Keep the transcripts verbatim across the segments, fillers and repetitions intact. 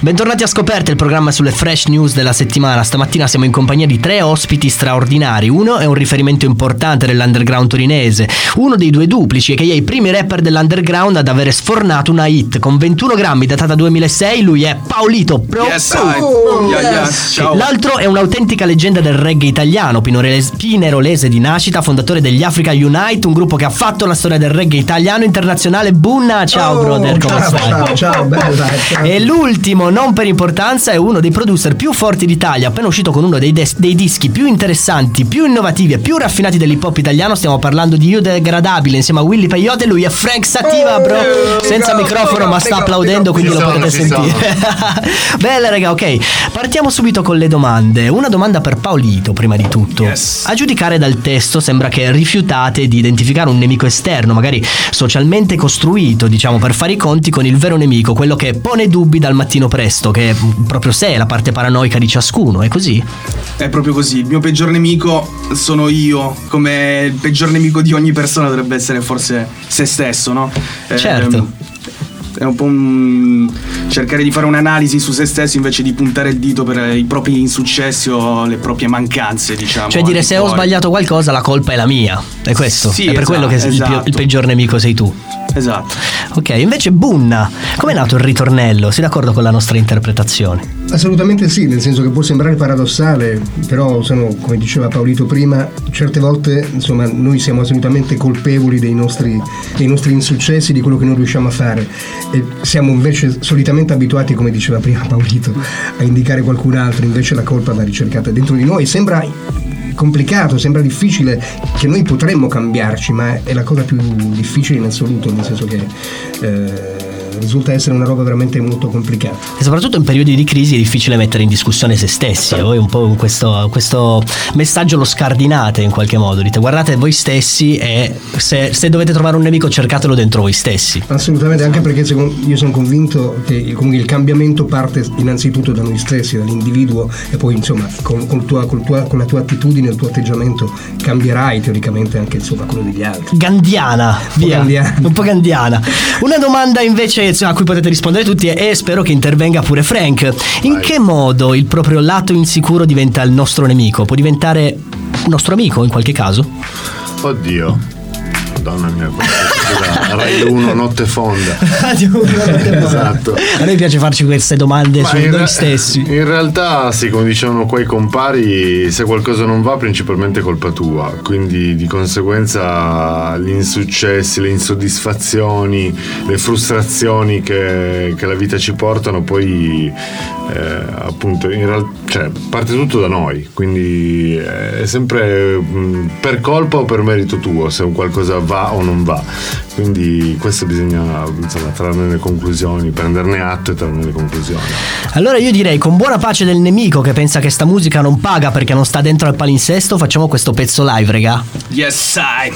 Bentornati a Scoperte, il programma sulle fresh news della settimana. Stamattina siamo in compagnia di tre ospiti straordinari. Uno è un riferimento importante dell'underground torinese, uno dei due duplici, che è i primi rapper dell'underground ad avere sfornato una hit con ventuno grammi, datata duemilasei. Lui è Paolito Pro. Yes, oh, yeah, yeah. Ciao. L'altro è un'autentica leggenda del reggae italiano, pinerolese, pinerolese di nascita, fondatore degli Africa Unite, un gruppo che ha fatto la storia del reggae italiano internazionale. Bunna, ciao oh, brother, come ciao, stai? Ciao, ciao, bella. Ciao. E l'ultimo, non per importanza, è uno dei producer più forti d'Italia, appena uscito con uno dei, des- dei dischi più interessanti, più innovativi e più raffinati dell'hip hop italiano. Stiamo parlando di Io Degradabile insieme a Willy Peyote. Lui è Frank Sativa, bro, oh, senza go, microfono, go, ma sta go, applaudendo, go, quindi lo sono, potete sentire. Bella raga, ok, partiamo subito con le domande. Una domanda per Paolito, prima di tutto. Yes. A giudicare dal testo sembra che rifiutate di identificare un nemico esterno, magari socialmente costruito, diciamo, per fare i conti con il vero nemico, quello che pone dubbi dal mattino presto, che è proprio sé, la parte paranoica di ciascuno. È così? È proprio così. Il mio peggior nemico sono io, come il peggior nemico di ogni persona dovrebbe essere forse se stesso, no? Certo. Eh, è un po' un cercare di fare un'analisi su se stesso invece di puntare il dito per i propri insuccessi o le proprie mancanze, diciamo. Cioè dire se ho sbagliato qualcosa la colpa è la mia. È questo? Sì, è per esatto, quello che esatto. il, il peggior nemico sei tu. Esatto. Ok, invece Bunna, com'è nato il ritornello? Sei d'accordo con la nostra interpretazione? Assolutamente sì, nel senso che può sembrare paradossale, però sono, come diceva Paolito prima, certe volte insomma noi siamo assolutamente colpevoli dei nostri, dei nostri insuccessi, di quello che non riusciamo a fare, e siamo invece solitamente abituati, come diceva prima Paolito, a indicare qualcun altro. Invece la colpa va ricercata dentro di noi. Sembra complicato, sembra difficile, che noi potremmo cambiarci, ma è la cosa più difficile in assoluto, nel senso che eh, risulta essere una roba veramente molto complicata. E soprattutto in periodi di crisi è difficile mettere in discussione se stessi. Voi un po' questo, questo messaggio lo scardinate in qualche modo, dite guardate voi stessi e se, se dovete trovare un nemico cercatelo dentro voi stessi. Assolutamente, anche perché secondo, io sono convinto che comunque il cambiamento parte innanzitutto da noi stessi, dall'individuo, e poi insomma con, con, tua, con, tua, con la tua attitudine, il tuo atteggiamento cambierai teoricamente anche insomma quello degli altri. Gandiana, via, gandiana. un po' gandiana. Una domanda invece a cui potete rispondere tutti, e spero che intervenga pure Frank. In Vai. che modo il proprio lato insicuro diventa il nostro nemico? Può diventare un nostro amico in qualche caso? Oddio, Madonna mia, questa Rai uno notte fonda. Esatto. A noi piace farci queste domande Ma su in noi re- stessi. In realtà, sì, come dicevano qua i compari, se qualcosa non va, principalmente è colpa tua. Quindi di conseguenza gli insuccessi, le insoddisfazioni, le frustrazioni che, che la vita ci portano, poi eh, appunto in realtà, cioè, parte tutto da noi. Quindi è sempre mh, per colpa o per merito tuo se un qualcosa va o non va. Quindi questo bisogna insomma trarne le conclusioni, prenderne atto e trarne le conclusioni. Allora io direi, con buona pace del nemico che pensa che sta musica non paga perché non sta dentro al palinsesto, facciamo questo pezzo live, regà. Yes, I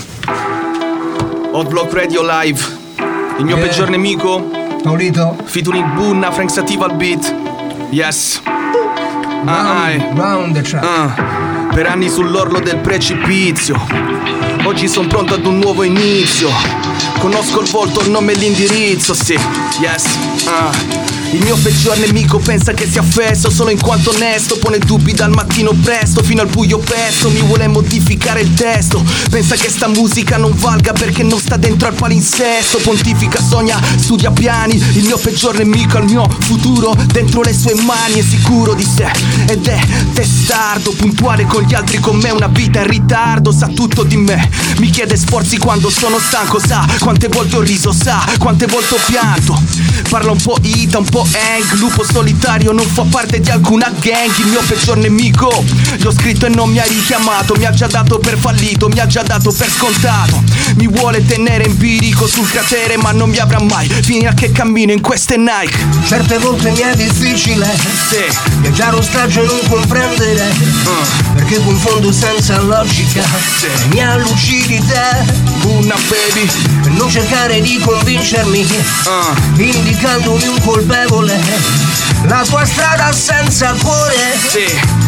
Hot Block Radio Live. Il mio Yeah. peggior nemico, Paolito, featuring Bunna, Frank Sativa al beat. Yes. Ah, ah, round the track. ah. Per anni sull'orlo del precipizio, oggi son pronto ad un nuovo inizio. Conosco il volto, il nome e l'indirizzo, sì, yes, ah. Il mio peggior nemico pensa che sia fesso solo in quanto onesto, pone dubbi dal mattino presto fino al buio pesto, mi vuole modificare il testo. Pensa che sta musica non valga perché non sta dentro al palinsesto. Pontifica, sogna, studia piani. Il mio peggior nemico, il mio futuro dentro le sue mani. È sicuro di sé ed è testardo, puntuale con gli altri, con me una vita in ritardo. Sa tutto di me, mi chiede sforzi quando sono stanco. Sa quante volte ho riso, sa quante volte ho pianto. Parla un po' ita, un po' Hank, lupo solitario, non fa parte di alcuna gang. Il mio peggior nemico, l'ho scritto e non mi ha richiamato. Mi ha già dato per fallito, mi ha già dato per scontato. Mi vuole tenere in bilico sul cratere, ma non mi avrà mai fino a che cammino in queste Nike. Certe volte mi è difficile Sì. viaggiare ostaggio e non comprendere, uh. perché confondo senza logica Sì. la mia lucidità. Bunna baby, Per non cercare di convincermi, uh. indicandomi un colpevole, la tua strada senza cuore. Sì.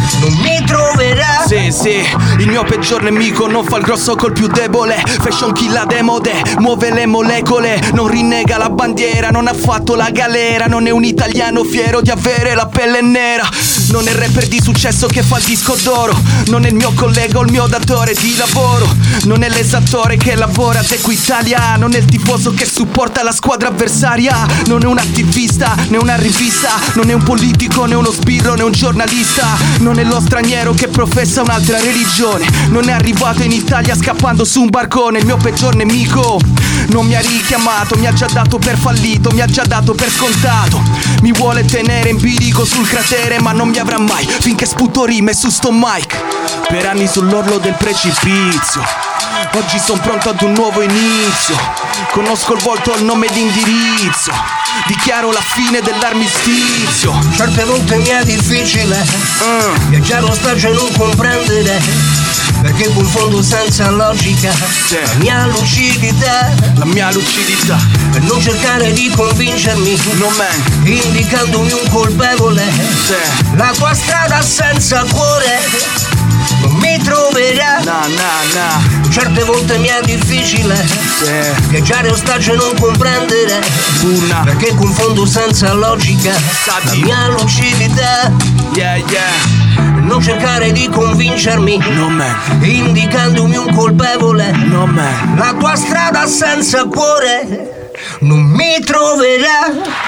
non mi troverà. Sì, sì, il mio peggior nemico non fa il grosso col più debole. Fashion kill la demode, muove le molecole. Non rinnega la bandiera, non ha fatto la galera. Non è un italiano fiero di avere la pelle nera. Non è il rapper di successo che fa il disco d'oro. Non è il mio collega o il mio datore di lavoro. Non è l'esattore che lavora ad Equitalia. Non è il tifoso che supporta la squadra avversaria. Non è un attivista, né una rivista. Non è un politico, né uno sbirro, né un giornalista. Non è lo straniero che professa un'altra religione. Non è arrivato in Italia scappando su un barcone. Il mio peggior nemico non mi ha richiamato, mi ha già dato per fallito, mi ha già dato per scontato. Mi vuole tenere in bilico sul cratere, ma non mi avrà mai finché sputo rime su sto mic. Per anni sull'orlo del precipizio, oggi son pronto ad un nuovo inizio. Conosco il volto, il nome e l'indirizzo. Dichiaro la fine dell'armistizio. Certe volte mi è difficile uh. viaggiare lo spazio e non comprendere, perché confondo senza logica sì. la mia lucidità. La mia lucidità. Per non cercare di convincermi, no man, indicandomi un colpevole sì. La tua strada senza cuore non mi troverà. No, no, no. Certe volte mi è difficile sì. viaggiare ostaggio e non comprendere, Una. perché confondo senza logica Sati. la mia lucidità. Yeah, yeah. Non cercare di convincermi, No man, indicandomi un colpevole. no man. La tua strada senza cuore non mi troverà.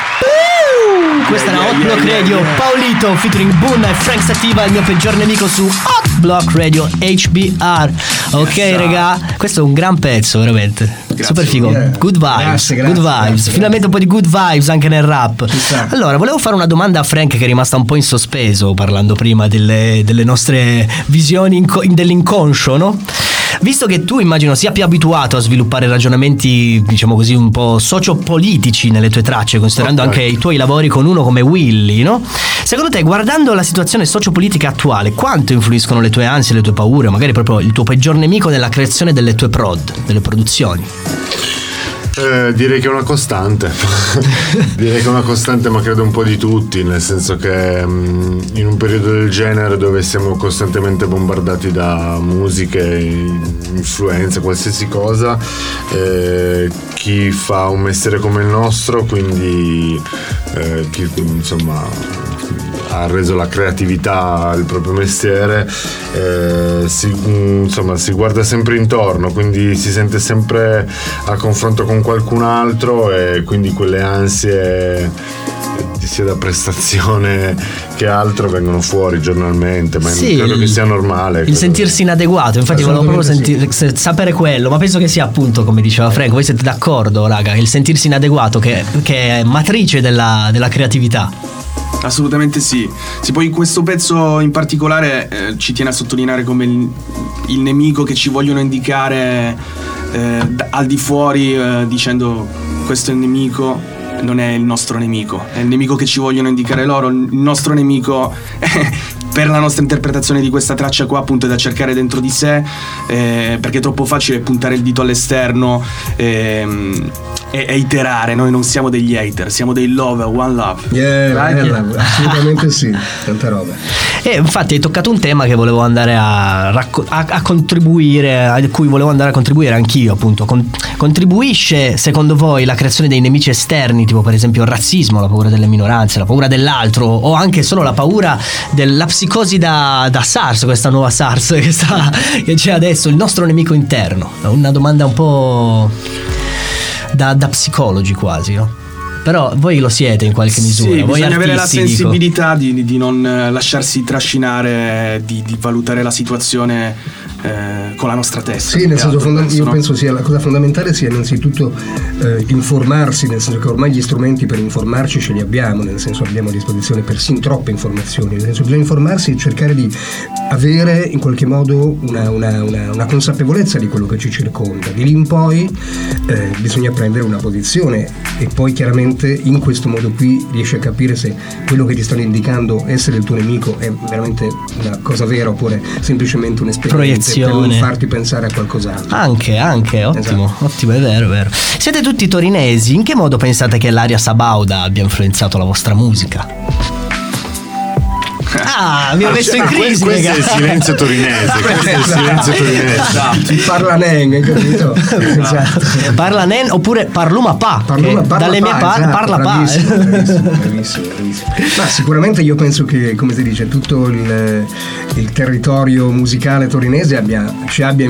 Questa era Hot Block Radio, Paolito featuring Bunna e Frank Sativa, il mio peggior nemico su Hot Block Radio H B R. Ok, yes, raga, questo è un gran pezzo, veramente. Grazie. Super figo. Yeah. Good vibes. Grazie, grazie, good vibes. Grazie, Finalmente un po' di good vibes anche nel rap. Allora, volevo fare una domanda a Frank che è rimasta un po' in sospeso parlando prima delle, delle nostre visioni inco- dell'inconscio, no? Visto che tu immagino sia più abituato a sviluppare ragionamenti, diciamo così, un po' sociopolitici nelle tue tracce, considerando okay. anche i tuoi lavori con uno come Willy, no? Secondo te, guardando la situazione sociopolitica attuale, quanto influiscono le tue ansie, le tue paure, magari proprio il tuo peggior nemico nella creazione delle tue prod, delle produzioni? Eh, direi che è una costante direi che è una costante, ma credo un po' di tutti, nel senso che mh, in un periodo del genere dove siamo costantemente bombardati da musiche, influenze, qualsiasi cosa, eh, chi fa un mestiere come il nostro, quindi eh, chi insomma ha reso la creatività il proprio mestiere, eh, si, insomma si guarda sempre intorno, quindi si sente sempre a confronto con qualcun altro, e quindi quelle ansie sia da prestazione che altro vengono fuori giornalmente, ma sì, credo che sia normale. Il credo. Sentirsi inadeguato, infatti volevo proprio senti- sì. sapere quello, ma penso che sia appunto, come diceva Frank, voi siete d'accordo, raga, il sentirsi inadeguato che, che è matrice della, della creatività. Assolutamente sì. Sì, poi questo pezzo in particolare eh, ci tiene a sottolineare come il, il nemico che ci vogliono indicare eh, d- al di fuori, eh, dicendo questo è il nemico, non è il nostro nemico, è il nemico che ci vogliono indicare loro. Il nostro nemico per la nostra interpretazione di questa traccia qua appunto è da cercare dentro di sé, eh, perché è troppo facile puntare il dito all'esterno ehm, e, e iterare. Noi non siamo degli hater, siamo dei lover, one love. Yeah, right? yeah. Assolutamente sì, tanta roba. E infatti hai toccato un tema che volevo andare a, racco- a, a contribuire, a cui volevo andare a contribuire anch'io, appunto. Con- contribuisce secondo voi la creazione dei nemici esterni, tipo per esempio il razzismo, la paura delle minoranze, la paura dell'altro, o anche solo la paura della psicosi da, da SARS, questa nuova SARS che, sta, che c'è adesso, il nostro nemico interno? Una domanda un po' da, da psicologi quasi, no? Però voi lo siete in qualche misura. Sì, voi bisogna artisti, avere la sensibilità di, di non lasciarsi trascinare, di, di valutare la situazione eh, con la nostra testa. Sì, nel senso fonda- io no? penso sia la cosa fondamentale sia innanzitutto eh, informarsi, nel senso che ormai gli strumenti per informarci ce li abbiamo, nel senso abbiamo a disposizione persino troppe informazioni, nel senso bisogna informarsi e cercare di avere in qualche modo una, una, una, una consapevolezza di quello che ci circonda. Di lì in poi eh, bisogna prendere una posizione, e poi chiaramente in questo modo qui riesci a capire se quello che ti stanno indicando essere il tuo nemico è veramente una cosa vera oppure semplicemente un'esperienza per non farti pensare a qualcos'altro. Anche, anche, ottimo, esatto. Ottimo, è vero, è vero. Siete tutti torinesi, in che modo pensate che l'aria sabauda abbia influenzato la vostra musica? Ah, mi ha messo in Ah, que- crisi. questo è raga. il silenzio torinese, questo è il silenzio torinese. Esatto. Il parla Neng, capito? Esatto. Parla nen oppure parluma pa. Parluma, che parla dalle mie pa, parti esatto, parla pa. bravissimo, bravissimo, bravissimo, bravissimo. Ma sicuramente io penso che, come si dice, tutto il, il territorio musicale torinese abbia, ci abbia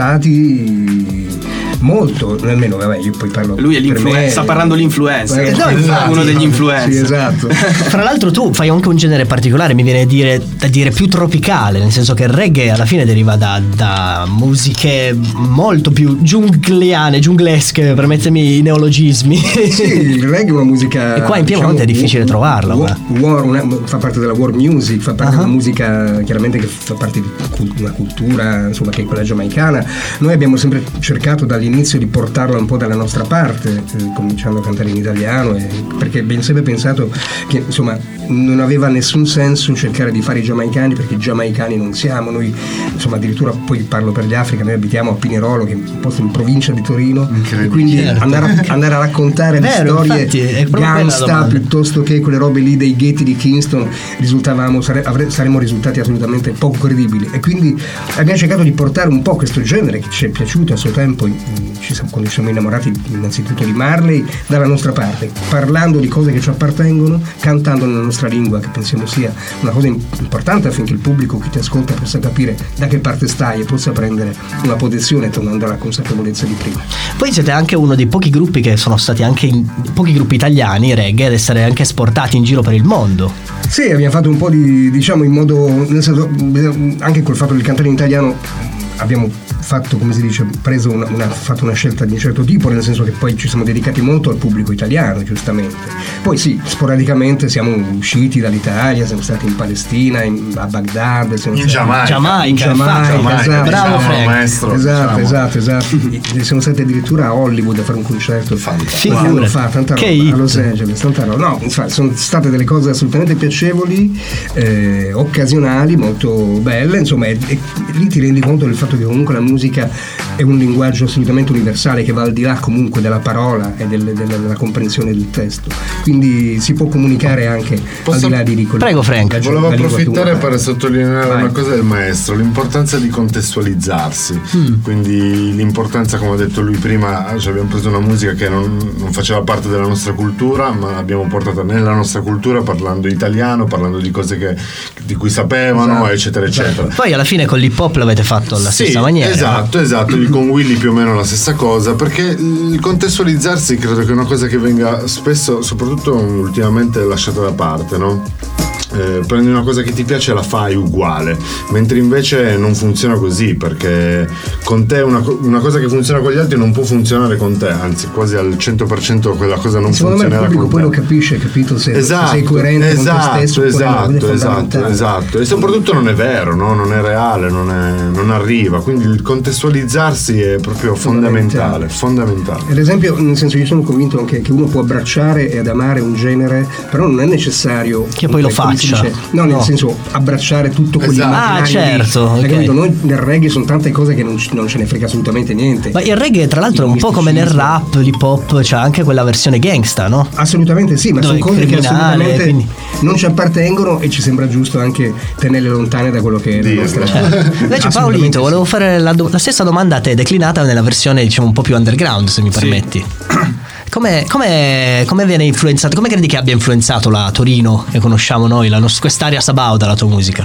influenzati molto, almeno vabbè, io poi parlo Lui è per l'influencer, me. sta parlando l'influencer. Eh, no, infatti. Uno degli influencer. Sì, esatto. Fra l'altro tu fai anche un genere particolare, mi viene a dire, da dire più tropicale, nel senso che il reggae alla fine deriva da, da musiche molto più giungleane, giunglesche, permettemi i neologismi. Sì, il reggae è una musica. E qua in Piemonte è difficile war- trovarla, war- war- una- fa parte della war music, fa parte Uh-huh. della musica chiaramente che fa parte di cul- una cultura, insomma, che è quella giamaicana. Noi abbiamo sempre cercato dall'inizio di portarla un po' dalla nostra parte, eh, cominciando a cantare in italiano, e- perché ben sempre pensato che insomma non aveva nessun senso cercare di fare i giamaicani, perché i giamaicani non siamo noi, insomma, addirittura poi parlo per gli Africa, noi abitiamo a Pinerolo, che è un posto in provincia di Torino, e quindi Certo. andare, a, andare a raccontare le Vero, storie infatti, è proprio quella la gangsta domanda. piuttosto che quelle robe lì dei ghetti di Kingston, risultavamo sare- avre- saremmo risultati assolutamente poco credibili, e quindi abbiamo cercato di portare un po' questo genere che ci è piaciuto a suo tempo, in- ci siamo, quando ci siamo innamorati innanzitutto di Marley, dalla nostra parte, parlando di cose che ci appartengono, cantando nella nostra lingua, che pensiamo sia una cosa im- importante affinché il pubblico che ti ascolta possa capire da che parte stai e possa prendere una posizione tornando alla consapevolezza di prima. Poi siete anche uno dei pochi gruppi che sono stati anche in, pochi gruppi italiani reggae ad essere anche esportati in giro per il mondo. Sì, abbiamo fatto un po' di, diciamo, in modo, nel senso, anche col fatto di cantare in italiano abbiamo fatto, come si dice, preso una, una, fatto una scelta di un certo tipo, nel senso che poi ci siamo dedicati molto al pubblico italiano, giustamente. Poi sì, sporadicamente siamo usciti dall'Italia, siamo stati in Palestina, in, a Baghdad, siamo In stati- Giamaica. Giamaica, in Giamaica, infatti. esatto. Bravo esatto. Frank. maestro. Esatto, diciamo. esatto, esatto. Siamo stati addirittura a Hollywood a fare un concerto Figurati. qualche anno fa, tanta Che roba, hit. a Los Angeles, tanta roba. No, insomma, sono state delle cose assolutamente piacevoli, eh, occasionali, molto belle, insomma, e, e lì ti rendi conto del fatto che comunque la musica è un linguaggio assolutamente universale che va al di là comunque della parola e del- della, della comprensione del testo, quindi si può comunicare anche Posso- al di là di di quel- Prego, Frank. la- Volevo la lingua approfittare tua. per sottolineare Vai. una cosa del maestro, l'importanza di contestualizzarsi. Mm. Quindi l'importanza, come ha detto lui prima, cioè abbiamo preso una musica che non, non faceva parte della nostra cultura, ma l'abbiamo portata nella nostra cultura parlando italiano, parlando di cose che, di cui sapevano, Esatto, eccetera, esatto. eccetera. Poi alla fine con l'hip hop l'avete fatto alla Sì, stessa maniera. esatto, esatto, con Willy più o meno la stessa cosa, perché il contestualizzarsi credo che è una cosa che venga spesso, soprattutto ultimamente, lasciata da parte, no? Eh, prendi una cosa che ti piace e la fai uguale, mentre invece non funziona così, perché con te una, co- una cosa che funziona con gli altri non può funzionare con te, anzi quasi al cento per cento quella cosa non Secondo me il funzionerà pubblico con poi te. lo capisce, capito? Se, se Esatto, sei coerente esatto, con te stesso, poi esatto, è esatto, fondamentale. esatto. E soprattutto non è vero, no? Non è reale, non, è, non arriva. Quindi il contestualizzarsi è proprio fondamentale, fondamentale. Ad esempio, nel senso, io sono convinto anche che uno può abbracciare ed amare un genere, però non è necessario Che poi lo come si faccia. dice, no, nel No. senso, abbracciare tutto Esatto. quell'immaginario Ah, certo, lì. Hai ok. capito? Noi nel reggae sono tante cose che non, ci- non ce ne frega assolutamente niente. Ma il reggae tra l'altro è un po' come nel rap, l'hip hop, c'ha anche quella versione gangsta, no? Assolutamente sì, ma Dove sono è cose che criminale, assolutamente quindi- non ci appartengono e ci sembra giusto anche tenerle lontane da quello che è la Dirlo. nostra. Invece Assolutamente Paolito, sì. volevo fare la, do- la stessa domanda a te, declinata nella versione diciamo un po' più underground, se mi permetti. Come, come, come viene influenzato, come credi che abbia influenzato la Torino che conosciamo noi, la nos- quest'area sabauda, la tua musica?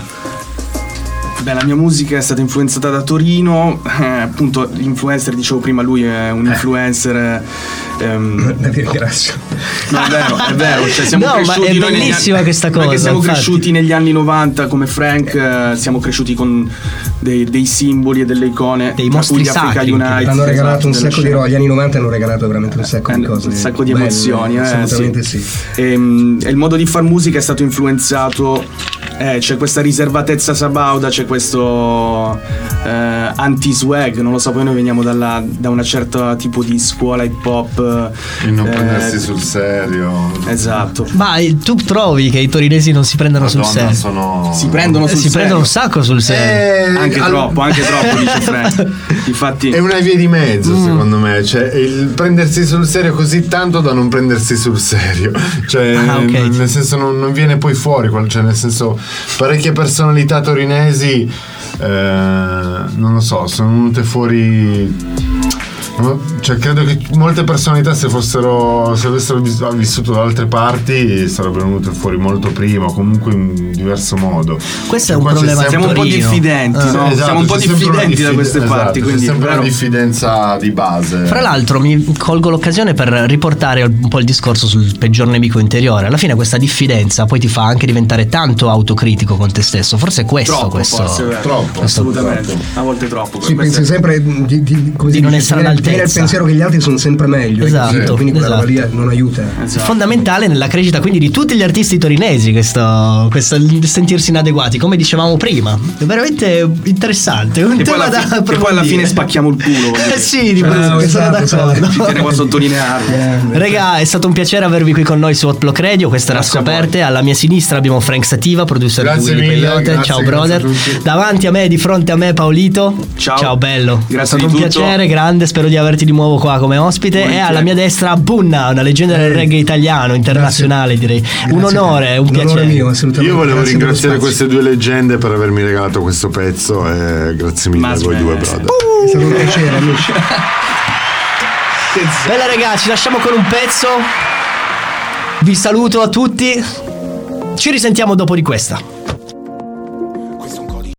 Beh, la mia musica è stata influenzata da Torino, eh, appunto l'influencer, dicevo prima, lui è un influencer. ehm, Da dire grazie. No, è vero, è vero. Cioè siamo No, ma cresciuti è noi negli bellissima anni- questa perché cosa, siamo infatti. cresciuti negli anni novanta come Frank, eh, siamo cresciuti con dei, dei simboli e delle icone, Dei tra mostri cui gli Africa sacri, Unite. Hanno regalato un esatto, sacco di delle roba, gli anni novanta hanno regalato veramente un sacco di Eh, cose. un sacco di belle, emozioni, eh, assolutamente sì. E, mm, e il modo di far musica è stato influenzato, eh, c'è questa riservatezza sabauda, c'è questo eh, anti-swag, non lo so, poi noi veniamo dalla, da una certa tipo di scuola hip hop. E non eh, prendersi sul serio. Esatto. Ma eh, tu trovi che i torinesi non si prendono sul Madonna, serio? sono... Si prendono Eh, sul si prendono un serio. sacco sul serio. Eh, Anche al- troppo, anche troppo, dice Frank. Infatti È una via di mezzo, secondo me. Cioè, il prendersi sul serio così tanto da non prendersi sul serio. Cioè, Ah, ok. nel senso, non, non viene poi fuori. qual- Cioè, nel senso, parecchie personalità torinesi, eh, non lo so, sono venute fuori. Cioè, credo che molte personalità, se fossero se avessero vissuto da altre parti, sarebbero venute fuori molto prima, o comunque in diverso modo. Questo è Qua un problema. Siamo un po' diffidenti, Ah. no? Esatto, Siamo un po' c'è sempre diffidenti una da queste diffide- parti, esatto, quindi c'è sempre però- una diffidenza di base. Fra l'altro mi colgo l'occasione per riportare un po' il discorso sul peggior nemico interiore. Alla fine questa diffidenza poi ti fa anche diventare tanto autocritico con te stesso. Forse è questo Troppo, questo forse, vero. Troppo, assolutamente, troppo. a volte troppo. Sì, Questo pensi è- sempre di, di, come Di si non dice, essere tenere- all'altezza. tenere il pensiero che gli altri sono sempre meglio, Esatto, capito? quindi quella roba esatto. lì non aiuta. Esatto. fondamentale nella crescita quindi di tutti gli artisti torinesi, questo, questo sentirsi inadeguati, come dicevamo prima. È veramente interessante, un E poi, tema alla da fi- e poi alla approfondire. fine spacchiamo il culo. voglio Eh dire. sì, di Cioè, questo sono esatto, d'accordo. Ci tenevo a sottolinearlo. Regà, è stato un piacere avervi qui con noi su Hot Block Radio. Questa era Grazie a Scoperte. Alla mia sinistra abbiamo Frank Sativa, producer Grazie di Willy mille, Peyote. grazie, Ciao grazie brother. a tutti. Davanti a me, di fronte a me, Paolito. Ciao. bello. Grazie è stato di un tutto. piacere grande. Spero di averti di nuovo qua come ospite. Volentieri. E alla mia destra, Bunna, una leggenda del reggae italiano, internazionale, direi. Un onore, un Un piacere. onore mio, assolutamente. Io volevo Grazie per lo ringraziare spazio. queste due leggende per avermi regalato questo pezzo e grazie mille Ma a voi due smetti. brother. È stato un piacere, amici. Bella ragazzi, ci lasciamo con un pezzo. Vi saluto a tutti. Ci risentiamo dopo di questa.